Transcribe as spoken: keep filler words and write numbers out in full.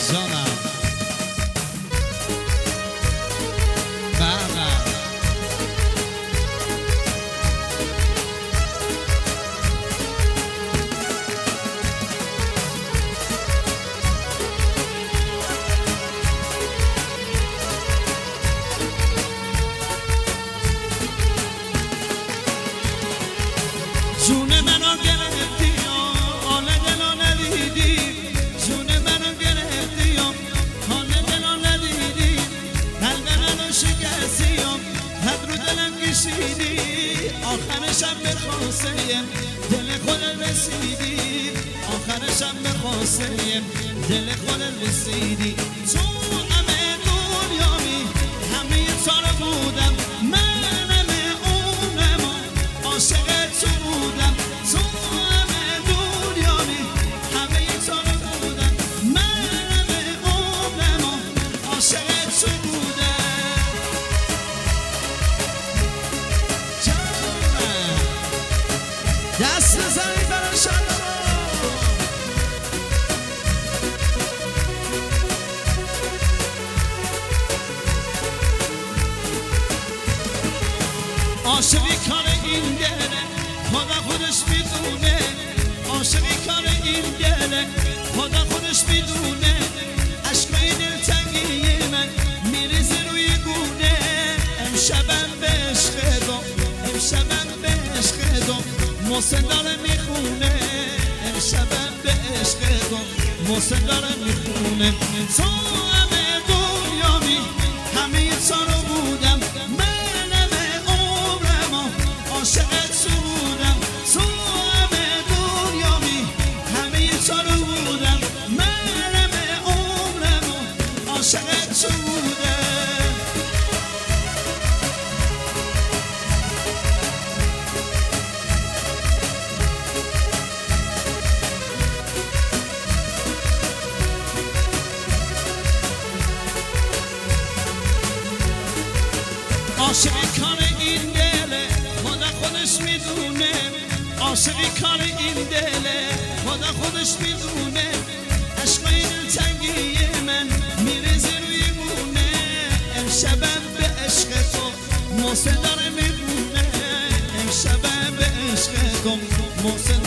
جانم بابا جون منو گرفتی حال دلو ندیدی جون منو گرفتی حال دلو ندیدی قلب منو شکستی حد رو دلم کشیدی آخرشم به خواسته دل خودت رسیدی آخرشم به خواسته دل خودت رسیدی تو همه دنیامی همه تا رو بودم منم اونم عاشق تو بودم تو همه دنیامی همه تا رو بودم منم اونم عاشق تو بودم جانم دست بزنید برای شادمان عاشقی کار این گله خدا خودش میدونه عاشقی کار این گله خدا خودش میدونه عشقای دلتنگی من میریزه روی گونه امشبم به عشق دو امشبم به عشق دو محسن داره میخونه امشبم به عشق دو محسن داره میخونه تو همه دنیامی همه تا رو بودم عاشقت تو بودم تو همه دنیامی همه تا رو بودم منم عمرم عاشقت تو بودم عاشقی کار این دله خدا خودش میدونه عاشقی کار این دله خدا خودش میدونه عشقای دلتنگی من میریزه روی گونه امشبم به عشق تو محسن داره میدونه امشبم به عشق تو محسن